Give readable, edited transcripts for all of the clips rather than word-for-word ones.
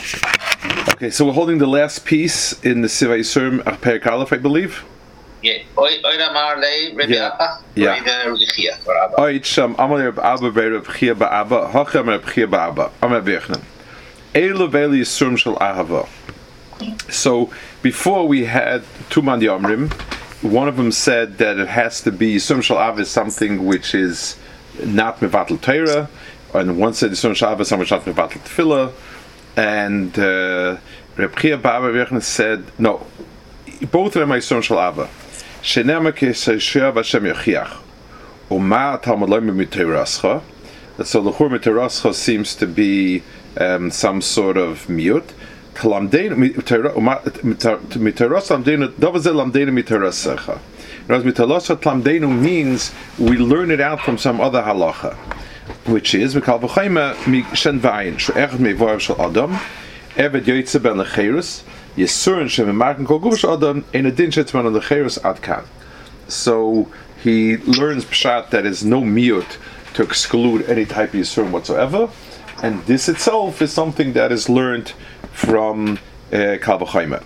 Okay, so we're holding the last piece in the Siva Yisurim Perek Aleph, I believe. Yeah. Oida Marley, Rabbi Abba, Rabbi Chia, or Abba. Oid Sham Amal Rabbi Abba, Rabbi Chia Ba'Abba, Hachem Rabbi Chia Ba'Abba. Amar Vechnan. Eilu Veli Yisurim Shel Ahava. So before we had two Man Yomrim, one of them said that it has to be Yisurim Shel Ahava is something which is not Mevatel Torah, and one said Yisurim Shel Ahava is something which is not Mevatel Tefillah. And Reb Chia Ba'Abba Vechnan said, no, both of them are Yisurim Shel Ahava. Shenema Kesheishev Hashem Yochiach. Uma Talmud Lo Miterascha. So the Chur Miterascha seems to be some sort of mute. Miteras Lamdeinu Davazel Lamdeinu Miterasecha. Miteras Lamdeinu means we learn it out from some other halacha, which is Mikal V'Chayma Mishen V'Ayin She'echad Mevorav Shel Adam Eved Yoytze Ben Lecherus Yisurin She'Memarken Kol Guf Shel Adam Ein Adin She'Tzman on Lecherus Ad Kan. So he learns Pshat that is no miyut to exclude any type of Yisurin whatsoever, and this itself is something that is learned from Kal V'Chayma.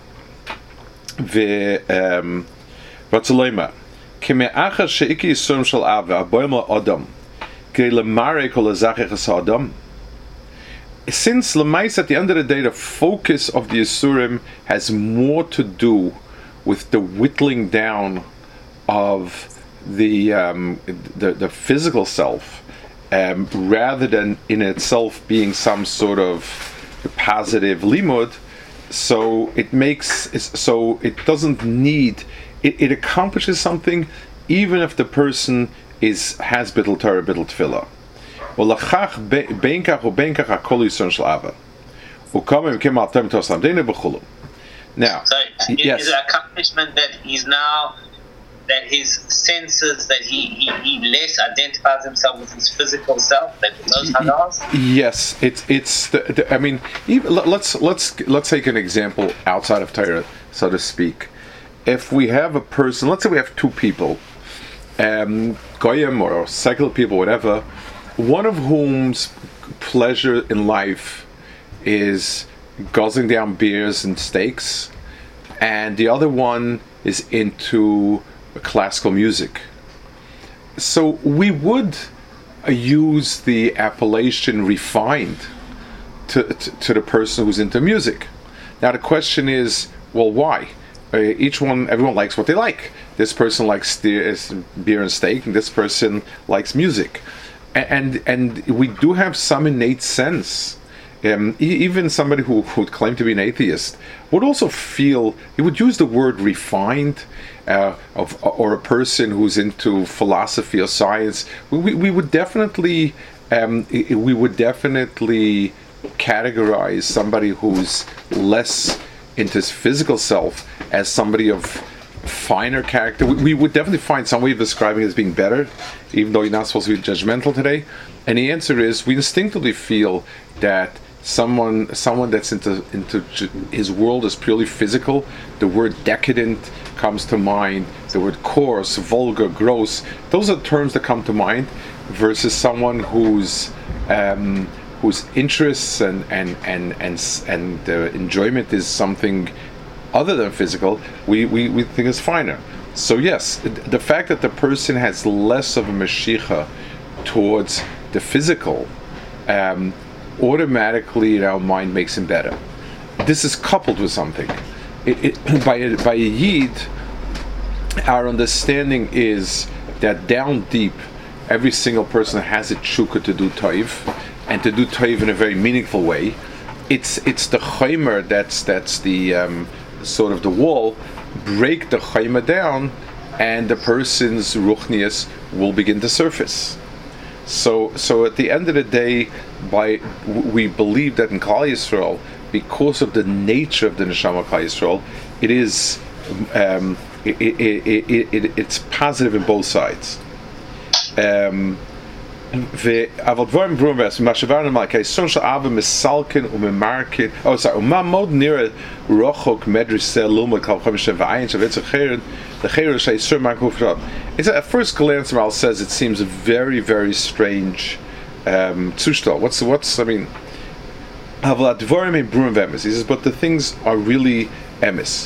V'Vatzuleima Kime'achar She'iki Yisurim Shel Ava Aboyim La'Adam. Since Lamais, at the end of the day, the focus of the Yisurim has more to do with the whittling down of the physical self, rather than in itself being some sort of positive limud. So it doesn't need it accomplishes something, even if the person has bittul Torah, bittul tefillah. Ulachach beinkach ubeinkach hakol Yisurim Shel Ahava. Ukamim kim al tem tos lamdeinu b'chulu. Now, so yes. Is an accomplishment that he's now, that his senses, that he less identifies himself with his physical self, that those hadas? Yes, it's I mean, let's take an example outside of Torah, so to speak. If we have a person, let's say we have two people, goyim or secular people, whatever, one of whom's pleasure in life is guzzling down beers and steaks, and the other one is into classical music. So we would use the appellation refined to the person who's into music. Now the question is, well, why? Everyone likes what they like. This person likes beer and steak, and this person likes music, and we do have some innate sense. Even somebody who would claim to be an atheist would also feel, he would use the word refined, or a person who's into philosophy or science. We would definitely categorize somebody who's less into his physical self as somebody of finer character. We would definitely find some way of describing it as being better, even though you're not supposed to be judgmental today. And the answer is, we instinctively feel that someone that's into his world is purely physical. The word decadent comes to mind. The word coarse, vulgar, gross. Those are terms that come to mind. Versus someone whose interests and enjoyment is something other than physical, we think is finer. So yes, the fact that the person has less of a meshicha towards the physical, automatically in our mind makes him better. This is coupled with something. By a yid, our understanding is that down deep, every single person has a tshuka to do toiv, and to do toiv in a very meaningful way. It's the chaymer that's the sort of the wall. Break the chaymer down, and the person's ruchnius will begin to surface. So at the end of the day, we believe that in Klal Yisrael, because of the nature of the neshama Klal Yisrael, it is it's positive in both sides. אבל דברים ברורים מה שעברנו מה כיסון של אבא מסלקן וממרקן ומה מאוד נראה רחוק מדריסה ללמוד כל חמישה ועין שבעץ אחרת לחיר שהיסור מרקו פרט. At first glance, Raul says it seems a very, very strange Zustal. What's I mean, He says, but the things are really emes.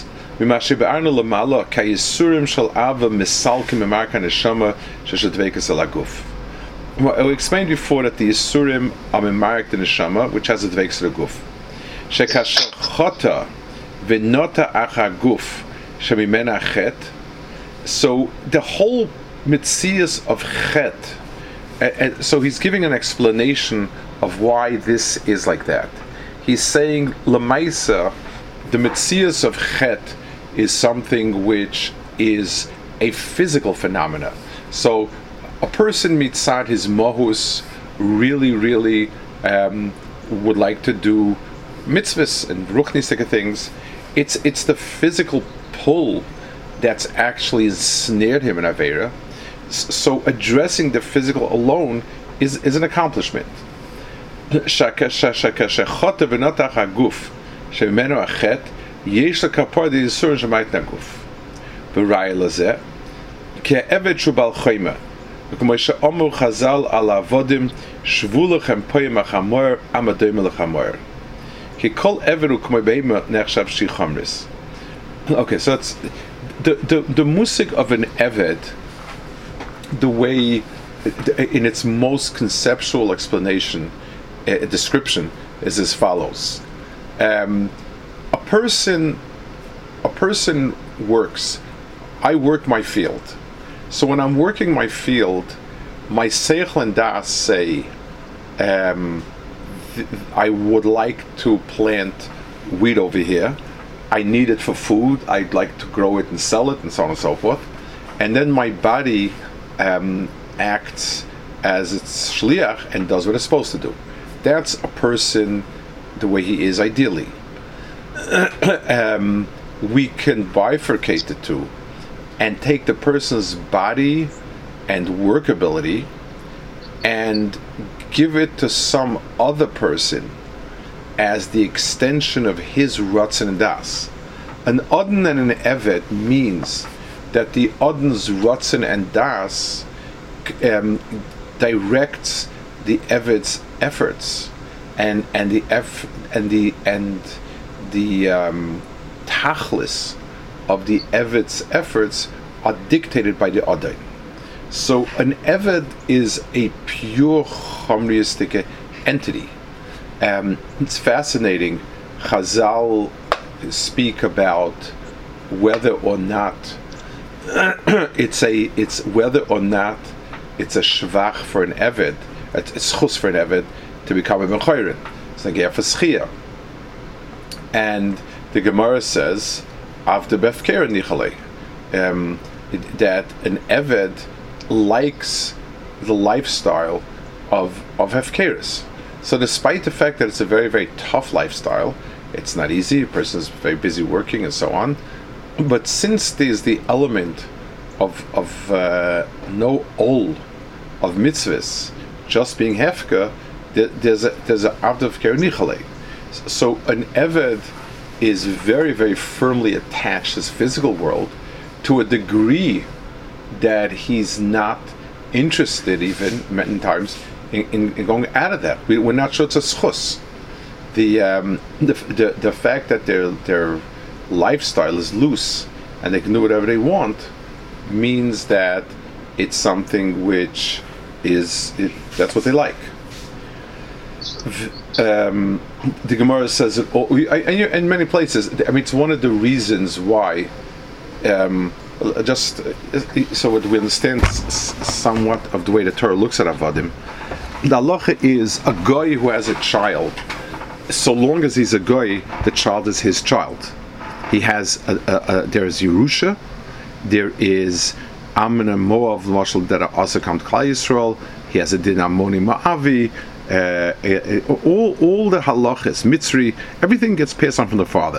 Well, I explained before that the Yisurim are memarek the neshama, which has a dveikus to the guf. Shekasher chota v'nota acha guf shemimena chet. So the whole mitzias of chet. So he's giving an explanation of why this is like that. He's saying lemaisa, the mitzias of chet is something which is a physical phenomena. So a person mitzad his mohus really would like to do mitzvahs and ruchnistic things. It's the physical pull that's actually ensnared him in Aveira. So addressing the physical alone is an accomplishment. Ki kol everu k'may beima nechshav shi chamris. Okay, so that's the musik of an eved, the way, in its most conceptual explanation, description, is as follows. A person works. I work my field. So when I'm working my field, my seichel and das say, I would like to plant wheat over here. I need it for food. I'd like to grow it and sell it, and so on and so forth. And then my body acts as its shliach and does what it's supposed to do. That's a person the way he is ideally. We can bifurcate the two and take the person's body and workability and give it to some other person as the extension of his Ratzon and Das. An Odin and an Evet means that the Odin's Ratzon and Das directs the Evet's efforts, and the tachlis of the Evet's efforts are dictated by the Odin. So an Eved is a pure chomriistic entity. It's fascinating. Chazal speak about whether or not it's whether or not it's a shvach for an Eved, it's chus for an Eved to become a mechorin. It's like a schia. And the Gemara says, after befker nichalei, that an Eved likes the lifestyle of hefkeris. So despite the fact that it's a very, very tough lifestyle, it's not easy, a person is very busy working and so on, but since there's the element of no ol of mitzvahs, just being hefka, there's a avd of kernichalei. So an Eved is very, very firmly attached to his physical world to a degree that he's not interested, even many times, in going out of that. We're not sure it's a schus. The fact that their lifestyle is loose and they can do whatever they want means that it's something which that's what they like. The Gemara says it in many places. I mean, it's one of the reasons why. Just so that we understand somewhat of the way the Torah looks at Avadim, the halacha is a guy who has a child. So long as he's a guy, the child is his child. He has there is Yerusha, there is Ammon and Moav, that are also come to Klal Yisrael. He has a din Ammoni Ma'avi. All the halachas, Mitzri, everything gets passed on from the father.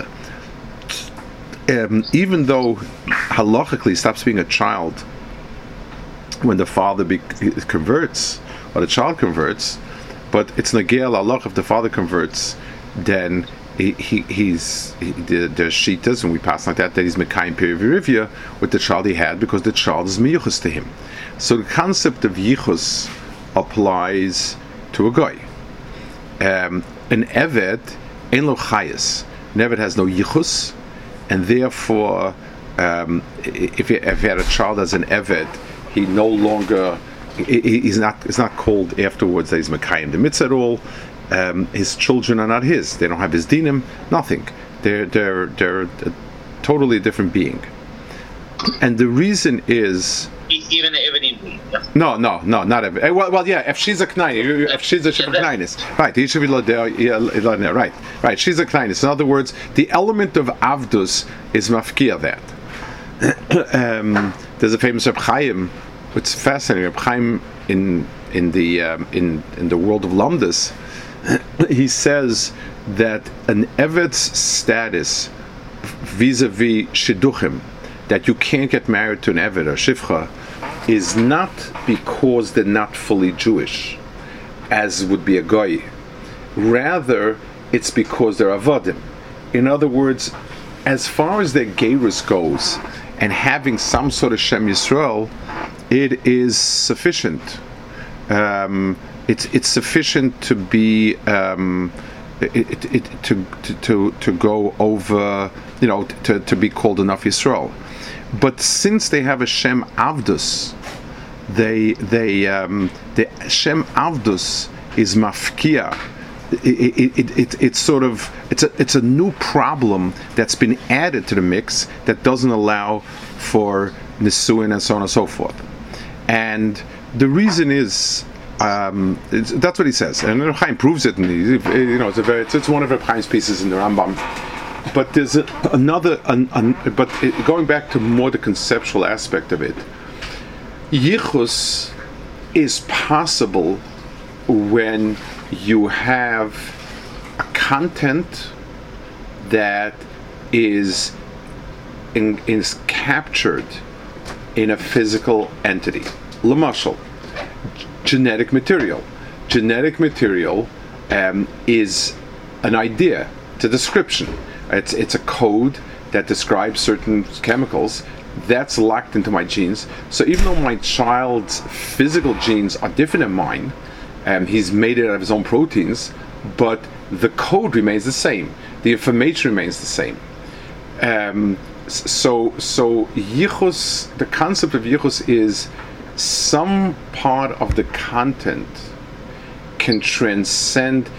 Even though halachically stops being a child when the father converts or the child converts, but it's nagel halach if the father converts, then there's shitas, and we pass like that he's mekayim perivirivia with the child he had because the child is miyuchus to him. So the concept of yichus applies to a guy. an Eved, ein lo chayes. An Eved has no yichus, and therefore, if you had a child as an Eved, he no longer, it's not called afterwards that he's Mekayim the mitzvah at all. His children are not his. They don't have his dinim, nothing. They're a totally different being. And the reason is, even the Eved. no, not every. Well, yeah. If she's a knaini, if she's a knainis, right? He should be right. She's a knainis. In other words, the element of avdus is mafkia that. There's a famous Reb Chaim. It's fascinating. Reb Chaim in the world of Lamdas, he says that an Eved's status vis-a-vis shidduchim, that you can't get married to an Eved or shivcha, is not because they're not fully Jewish, as would be a goy. Rather, it's because they're avodim. In other words, as far as their gerus goes, and having some sort of Shem Yisrael, it is sufficient. It's sufficient to be to go over, to be called enough Yisrael. But since they have a Shem Avdus, the Shem Avdus is mafkia. It's a new problem that's been added to the mix that doesn't allow for nisuin and so on and so forth. And the reason is, that's what he says, and Reb Chaim proves it. And it's one of Reb Chaim's pieces in the Rambam. But there's going back to more the conceptual aspect of it, yichus is possible when you have a content that is captured in a physical entity. L'mashal, genetic material. Genetic material is an idea, it's a description. It's a code that describes certain chemicals that's locked into my genes. So even though my child's physical genes are different than mine, he's made it out of his own proteins, but the code remains the same. The information remains the same. So yichus, the concept of yichus is some part of the content transcends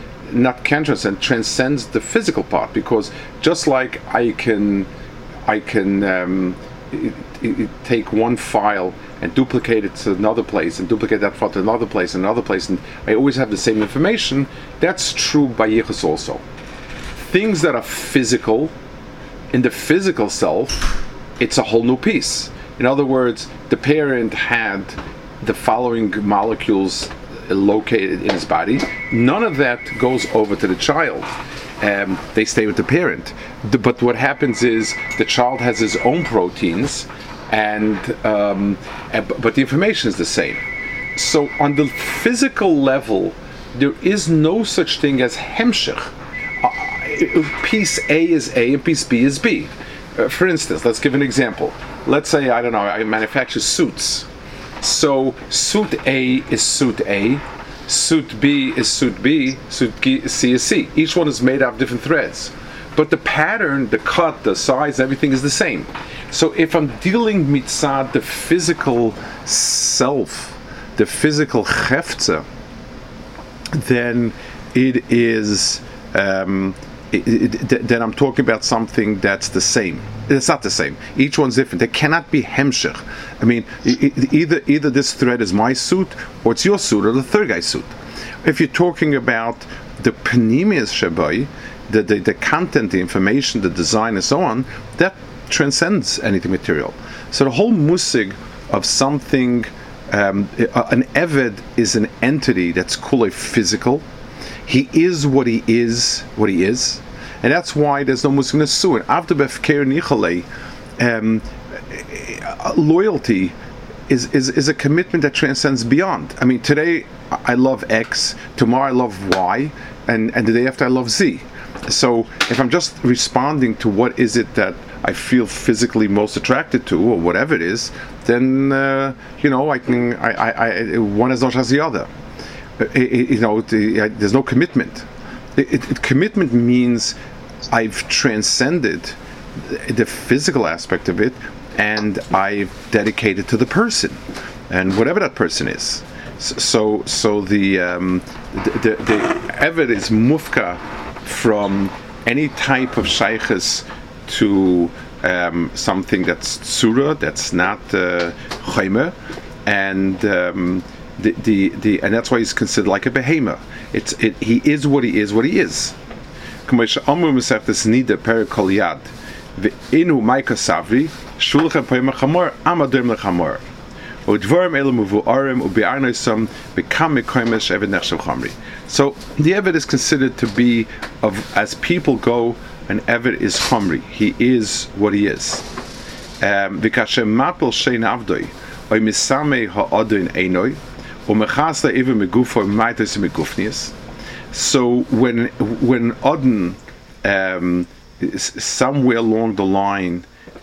the physical part, because just like I can take one file and duplicate it to another place, and duplicate that file to another place, and I always have the same information. That's true by yichus also. Things that are physical, in the physical self, it's a whole new piece. In other words, the parent had the following molecules located in his body. None of that goes over to the child. They stay with the parent. But what happens is the child has his own proteins, but the information is the same. So on the physical level, there is no such thing as hemshech. Piece A is A and piece B is B. For instance, let's give an example. Let's say, I manufacture suits. So suit A is suit A, suit B is suit B, suit C is C. Each one is made out of different threads. But the pattern, the cut, the size, everything is the same. So if I'm dealing mitzad, the physical self, the physical hefza, then it is... then I'm talking about something that's the same. It's not the same. Each one's different. There cannot be hemshech. I mean, either this thread is my suit, or it's your suit, or the third guy's suit. If you're talking about the panemius shabai, the content, the information, the design, and so on, that transcends anything material. So the whole musig of something, an eved is an entity that's called a physical. He is what he is, and that's why there's no musig nesuin. After befker nichale, loyalty is a commitment that transcends beyond. I mean, today I love X, tomorrow I love Y, and the day after I love Z. So if I'm just responding to what is it that I feel physically most attracted to, or whatever it is, then I one is not as the other. There's no commitment. Commitment means I've transcended the physical aspect of it, and I've dedicated to the person, and whatever that person is. So the Eved is mufka from any type of shaykhs to something that's surah, that's not chaymer, and and that's why he's considered like a behemoth. He is what he is. Inu Maika Savri, Shulcha Poima Chamor, Amadim Lechamor. Udvarim Elamuvu Arim, Ubiarnoisam, Bekame Koimish, Eved Nechshav Chamri. So the Eved is considered to be, as people go, an Eved is Chamri. He is what he is. Vikashem Mapel Shein Avdoi, Oy Misame Ha'odin Einoi, Umechasla Eva Megufo, Maitis Megufnius. So when Odin, somewhere along the line,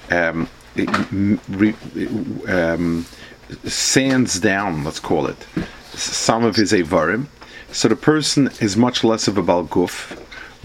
sands down, let's call it, some of his Eivarim, so the person is much less of a Baal Guf.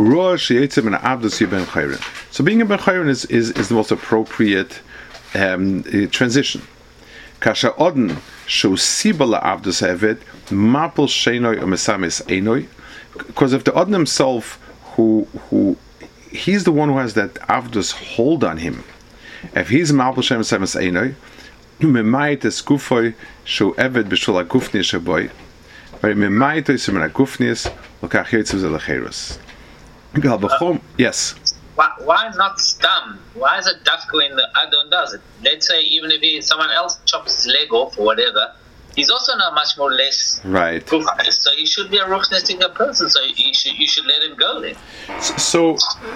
So being a Ben Chayrin is the most appropriate transition. Kasha Odin shows Sibala Avdus Eved, Mapel Sheinoi Umesamis Einoi, because if the Odin himself, who he's the one who has that Avdus hold on him. If he's Mapel Shem Samis Einoi, Memait es Gufoy Shu Eved B'Shul HaGufni Shaboy, but Memait es Memait Gufnis Lokach Yitzim Zelacheros. Yes. Why not stam? Why is it dafka when the Adon does it? Let's say even if someone else chops his leg off or whatever, he's also not much more less right. So he should be a ruchnesting person. So you should let him go then. So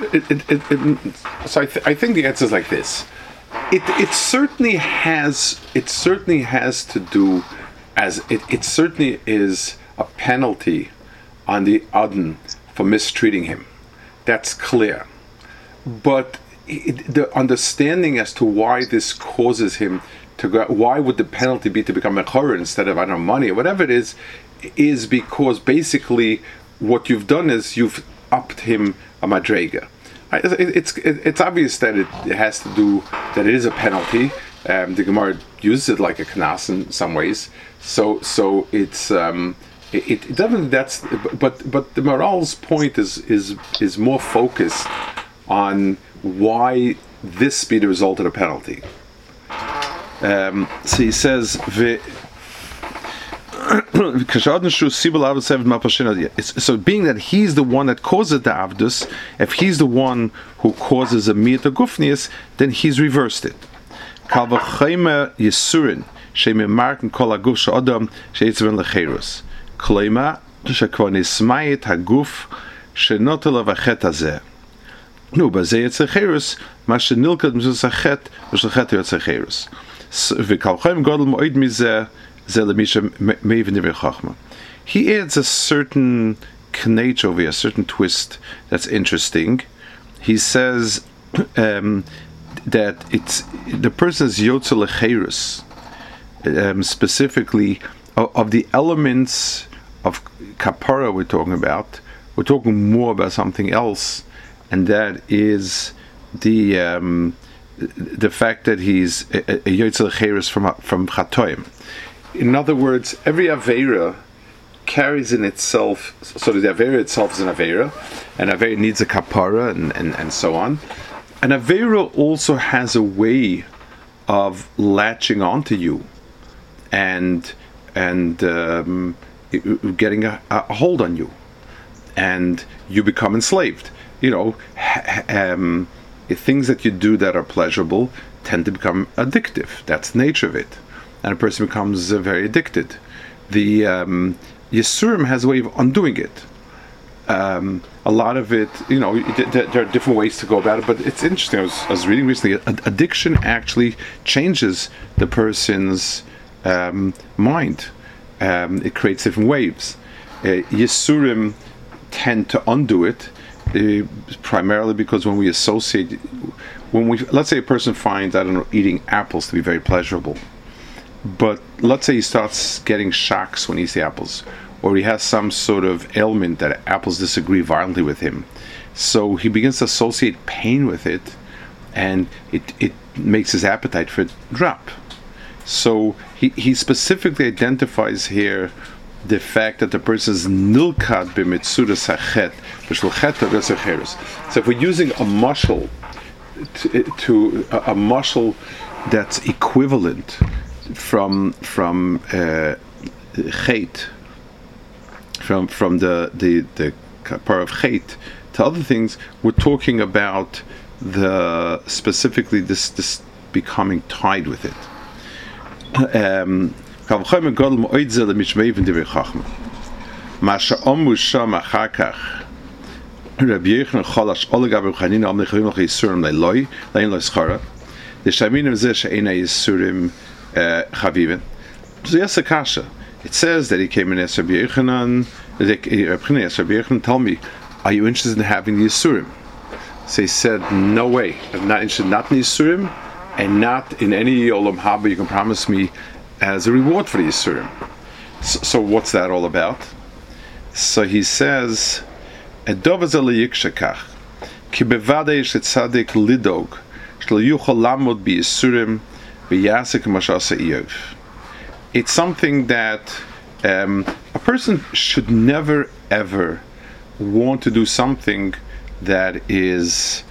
I think the answer is like this. It certainly has to do as it certainly is a penalty on the Adon for mistreating him. That's clear. But the understanding as to why this causes him to go, why would the penalty be to become a chorah instead of, I don't know, money or whatever it is because basically what you've done is you've upped him a madrega. It's obvious that it has to do, that it is a penalty. The Gemara uses it like a knas in some ways. So it's it doesn't. That's but the moral's point is more focused on why this be the result of the penalty. So he says, so being that he's the one that causes the avdus, if he's the one who causes a miyat gufnius, then he's reversed it. Kalvachayma yisurin shememarken kol haguf she'adam she'etzven lecherus kloima shekvar nismayit haguf she'notel avachet hazeh. No, but they it's a cherus, mashe nilkat mizusachet, mizusachet yotzecherus. V'kalchem godel moed mizeh zeh lemisha meivin divrei chachma. He adds a certain knach over here, a certain twist that's interesting. He says that it's the person's yotze lecherus, specifically of the elements of kapara we're talking about. We're talking more about something else. And that is the fact that he's a yotze lecherus from chatoim. In other words, every aveira carries in itself. So the aveira itself is an aveira, and aveira needs a kapara and so on. And aveira also has a way of latching onto you, and getting a hold on you, and you become enslaved. You know, things that you do that are pleasurable tend to become addictive. That's the nature of it. And a person becomes very addicted. The Yisurim has a way of undoing it. A lot of it, you know, there are different ways to go about it, but it's interesting. I was reading recently, addiction actually changes the person's mind. It creates different waves. Yisurim tend to undo it, primarily because when we associate, let's say a person finds, I don't know, eating apples to be very pleasurable, but let's say he starts getting shocks when he eats the apples, or he has some sort of ailment that apples disagree violently with him. So he begins to associate pain with it, and it makes his appetite for it drop. So he specifically identifies here the fact that the person is nilkad b'mitzudas hachet b'shel chet or cheres. So if we're using a muscle to a muscle that's equivalent from chet, from the part of chet to other things, we're talking about specifically this becoming tied with it. It says that he came in as Rabbi Yochanan, tell me, are you interested in having the Yisurim? So he said, no way, I'm not interested, not in the Yisurim, and not in any Olam Haba you can promise me as a reward for the Yisurim. So what's that all about? So he says, it's something that a person should never ever want to do something that is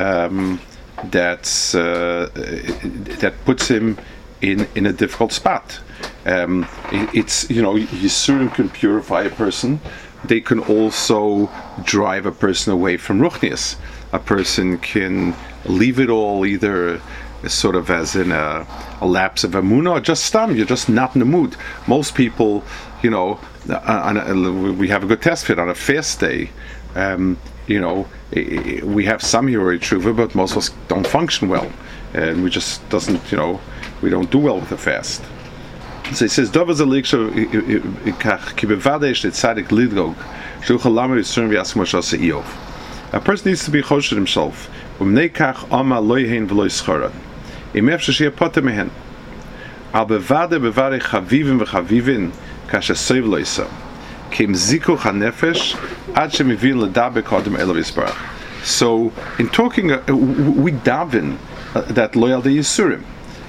that puts him in a difficult spot. It's, Yisurim can purify a person. They can also drive a person away from Ruchnius. A person can leave it all, either sort of as in a lapse of Emunah, or just you're just not in the mood. Most people, we have a good test fit on a fast day. We have some who are tshuva, but most of us don't function well, and we just we don't do well with the fast. So he says, a person needs to be choshed himself. So in talking, we daven that loyal to Yisurim,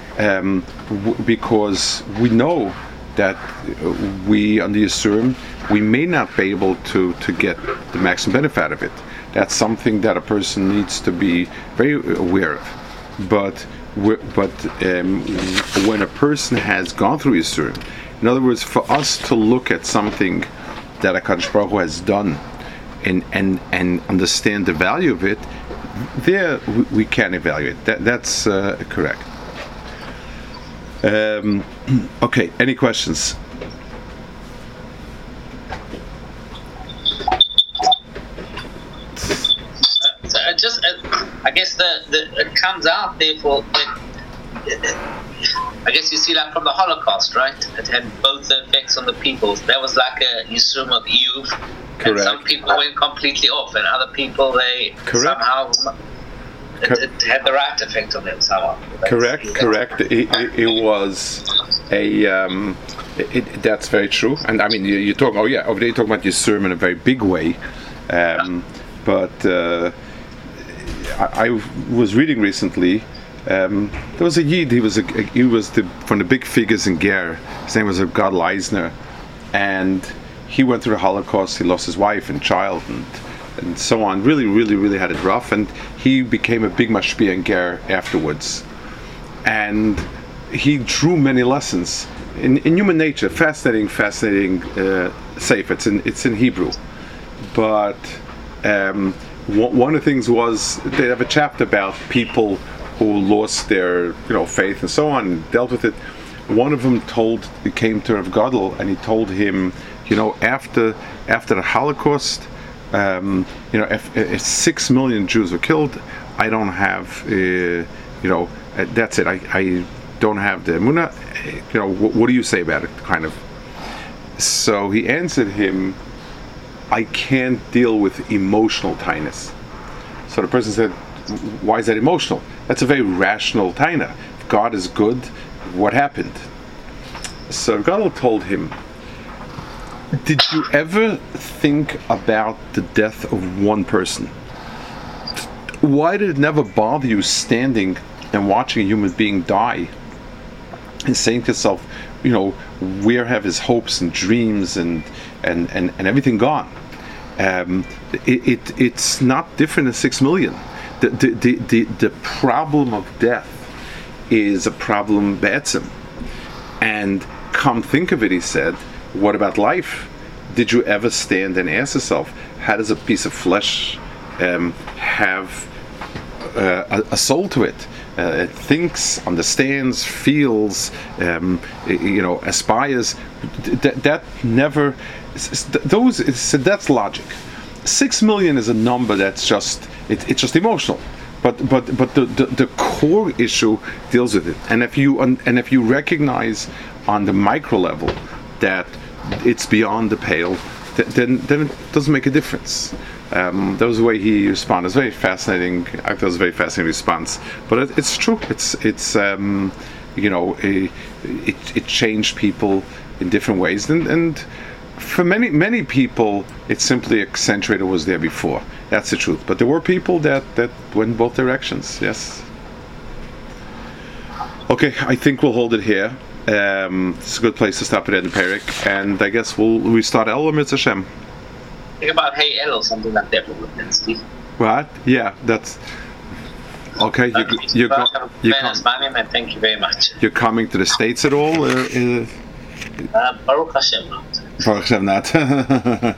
because we know that we on the Yisurim, we may not be able to get the maximum benefit out of it. That's something that a person needs to be very aware of. But when a person has gone through Yisurim, in other words, for us to look at something that HaKadosh Baruch Hu has done and understand the value of it, there we can evaluate. That's correct. Okay, any questions? I guess it comes out therefore that I guess you see that from the Holocaust, right? It had both the effects on the peoples. That was like a Yisum of Iyuv. Correct. And some people went completely off, and other people somehow it had the right effect on them somehow. Correct. It was that's very true. And I mean, you talk. Oh yeah, over there you talk about Yisurim in a very big way. But I was reading recently. There was a Yid. He was from the big figures in Ger. His name was Gadol Eisner, and he went through the Holocaust. He lost his wife and child, and so on. Really, really, really had it rough. And he became a big mashpia in Ger afterwards. And he drew many lessons in human nature. Fascinating sefer. It's in Hebrew, but one of the things was they have a chapter about people who lost their faith and so on, and dealt with it. One of them came to Rav Gadol, and he told him, after the Holocaust, if 6 million Jews were killed, I don't have, that's it. I don't have the emunah. What do you say about it? Kind of. So he answered him, I can't deal with emotional tightness. So the person said, why is that emotional? That's a very rational taina. If God is good, what happened? So Gadol told him, Did you ever think about the death of one person? Why did it never bother you standing and watching a human being die and saying to yourself, where have his hopes and dreams and everything gone? It's not different than 6 million. The problem of death is a problem be'etzim. And come think of it, he said, what about life? Did you ever stand and ask yourself, how does a piece of flesh have a soul to it? It thinks, understands, feels, aspires. That never. That's logic. 6 million is a number that's just it's just emotional. But the core issue deals with it. And if you recognize on the micro level that it's beyond the pale, then it doesn't make a difference. That was the way he responded. It's very fascinating. I thought it was a very fascinating response. But it's true. It changed people in different ways. And for many people, it simply accentuated what was there before. That's the truth. But there were people that went both directions. Yes. Okay, I think we'll hold it here. It's a good place to stop it in the Perek, and I guess we start El Mitzvah Hashem. Think about Hey El or something like that, Steve. What? Yeah, that's okay. You thank you very much. You're coming to the States at all? Baruch Hashem. Baruch Hashem, not.